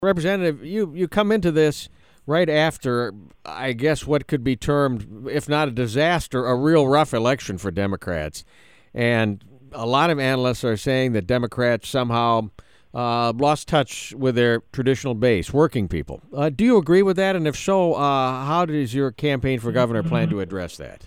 Representative, you come into this right after, I guess, what could be termed, if not a disaster, a real rough election for Democrats. And a lot of analysts are saying that Democrats somehow lost touch with their traditional base, working people. Do you agree with that? And if so, how does your campaign for governor plan to address that?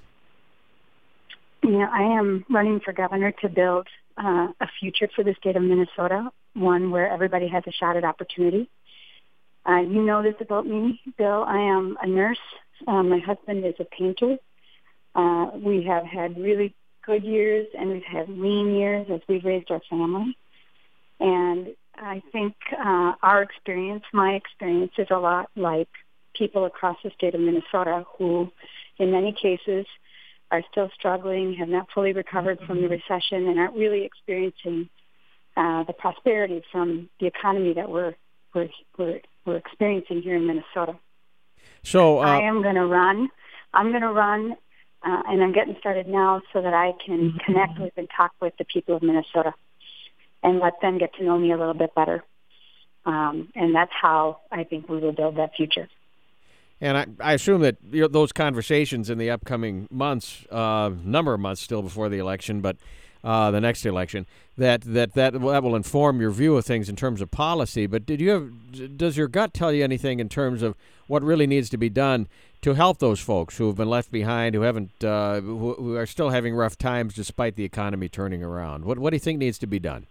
I am running for governor to build a future for the state of Minnesota, one where everybody has a shot at opportunity. You know this about me, Bill. I am a nurse. My husband is a painter. We have had really good years, and we've had lean years as we've raised our family. And I think my experience is a lot like people across the state of Minnesota who, in many cases, are still struggling, have not fully recovered from the recession, and aren't really experiencing the prosperity from the economy that we're experiencing here in Minnesota. So I am going to run. I'm going to run, and I'm getting started now so that I can connect with and talk with the people of Minnesota and let them get to know me a little bit better. And that's how I think we will build that future. And I assume that those conversations in the upcoming months, number of months still before the election, but the next election, that will inform your view of things in terms of policy. But does your gut tell you anything in terms of what really needs to be done to help those folks who have been left behind, who are still having rough times despite the economy turning around? What do you think needs to be done?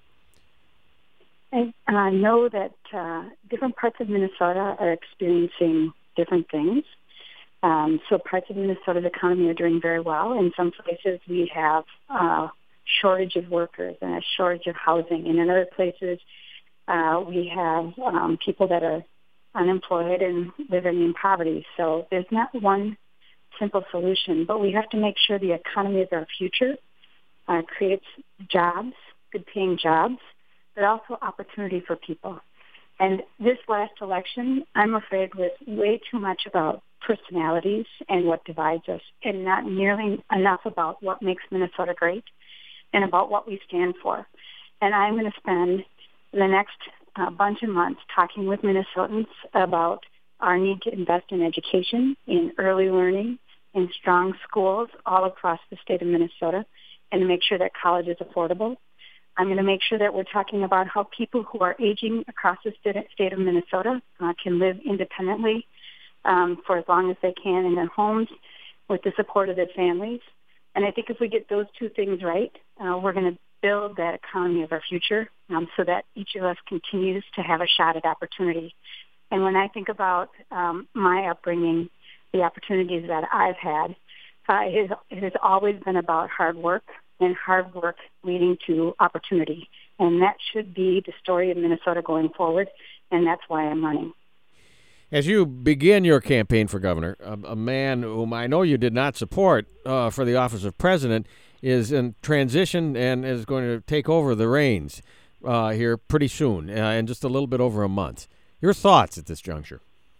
I know that different parts of Minnesota are experiencing different things. So parts of Minnesota's economy are doing very well. In some places, we have shortage of workers and a shortage of housing. And in other places, we have people that are unemployed and living in poverty. So there's not one simple solution, but we have to make sure the economy is our future, creates jobs, good-paying jobs, but also opportunity for people. And this last election, I'm afraid, was way too much about personalities and what divides us, and not nearly enough about what makes Minnesota great and about what we stand for. And I'm going to spend the next bunch of months talking with Minnesotans about our need to invest in education, in early learning, in strong schools all across the state of Minnesota, and to make sure that college is affordable. I'm going to make sure that we're talking about how people who are aging across the state of Minnesota can live independently for as long as they can in their homes with the support of their families. And I think if we get those two things right, we're going to build that economy of our future so that each of us continues to have a shot at opportunity. And when I think about my upbringing, the opportunities that I've had, it has always been about hard work, and hard work leading to opportunity. And that should be the story of Minnesota going forward, and that's why I'm running. As you begin your campaign for governor, a man whom I know you did not support for the office of president is in transition and is going to take over the reins here pretty soon, in just a little bit over a month. Your thoughts at this juncture?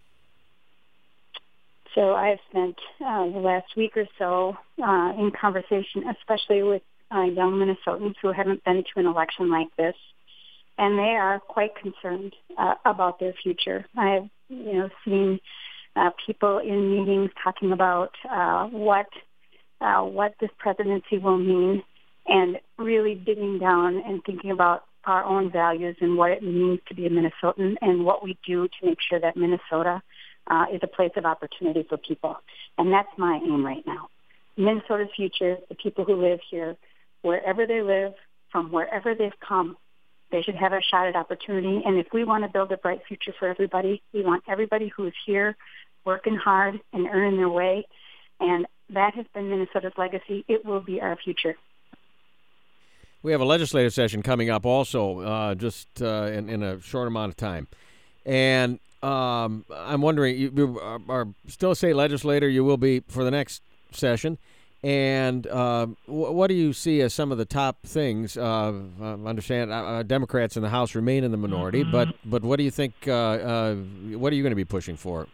So I've spent the last week or so in conversation, especially with young Minnesotans who haven't been to an election like this, and they are quite concerned about their future. I've seen people in meetings talking about what this presidency will mean, and really digging down and thinking about our own values and what it means to be a Minnesotan and what we do to make sure that Minnesota is a place of opportunity for people. And that's my aim right now. Minnesota's future, the people who live here, wherever they live, from wherever they've come, they should have a shot at opportunity. And if we want to build a bright future for everybody, we want everybody who is here working hard and earning their way. And that has been Minnesota's legacy. It will be our future. We have a legislative session coming up also just in a short amount of time. And I'm wondering, you are still a state legislator. You will be for the next session. And what do you see as some of the top things? Understand Democrats in the House remain in the minority, but what do you think? What are you going to be pushing for?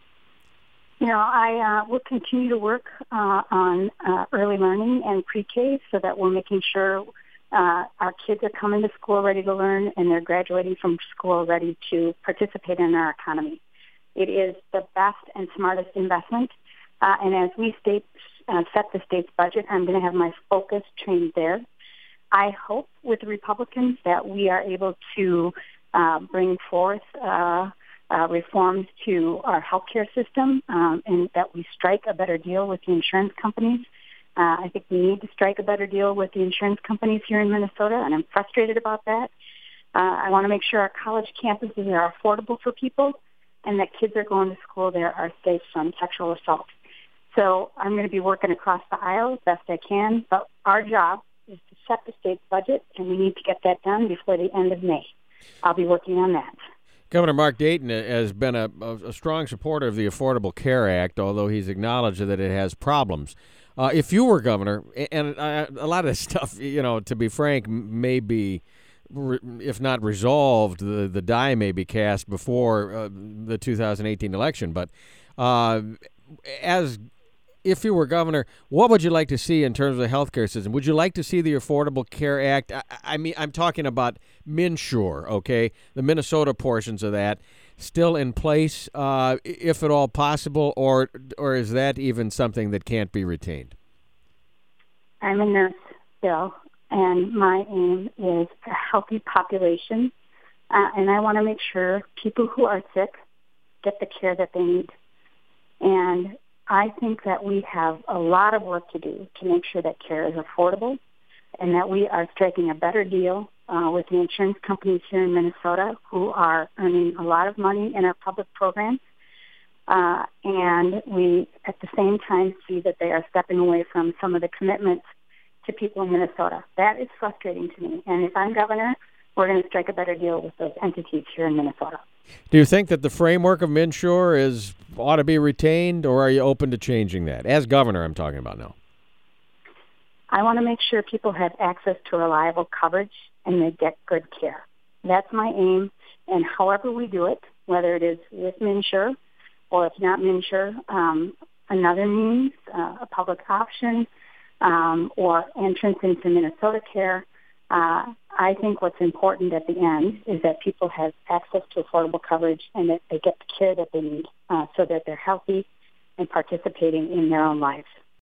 I will continue to work on early learning and pre-K so that we're making sure Our kids are coming to school ready to learn, and they're graduating from school ready to participate in our economy. It is the best and smartest investment. And as we set the state's budget, I'm going to have my focus trained there. I hope with the Republicans that we are able to bring forth reforms to our healthcare system, and that we strike a better deal with the insurance companies. I think we need to strike a better deal with the insurance companies here in Minnesota, and I'm frustrated about that. I want to make sure our college campuses are affordable for people and that kids are going to school there are safe from sexual assault. So I'm going to be working across the aisle as best I can, but our job is to set the state's budget, and we need to get that done before the end of May. I'll be working on that. Governor Mark Dayton has been a strong supporter of the Affordable Care Act, although he's acknowledged that it has problems. If you were governor, and a lot of this stuff, to be frank, may be, if not resolved, the die may be cast before the 2018 election. But if you were governor, what would you like to see in terms of the health care system? Would you like to see the Affordable Care Act? I mean, I'm talking about MNsure, okay, the Minnesota portions of that, still in place, if at all possible, or is that even something that can't be retained? I'm a nurse, Bill, and my aim is a healthy population, and I want to make sure people who are sick get the care that they need. And I think that we have a lot of work to do to make sure that care is affordable and that we are striking a better deal with the insurance companies here in Minnesota who are earning a lot of money in our public programs. And we, at the same time, see that they are stepping away from some of the commitments to people in Minnesota. That is frustrating to me. And if I'm governor, we're going to strike a better deal with those entities here in Minnesota. Do you think that the framework of MNsure ought to be retained, or are you open to changing that? As governor, I'm talking about now. I want to make sure people have access to reliable coverage and they get good care. That's my aim. And however we do it, whether it is with MNsure or if not MNsure, another means, a public option, or entrance into Minnesota Care, I think what's important at the end is that people have access to affordable coverage and that they get the care that they need so that they're healthy and participating in their own lives.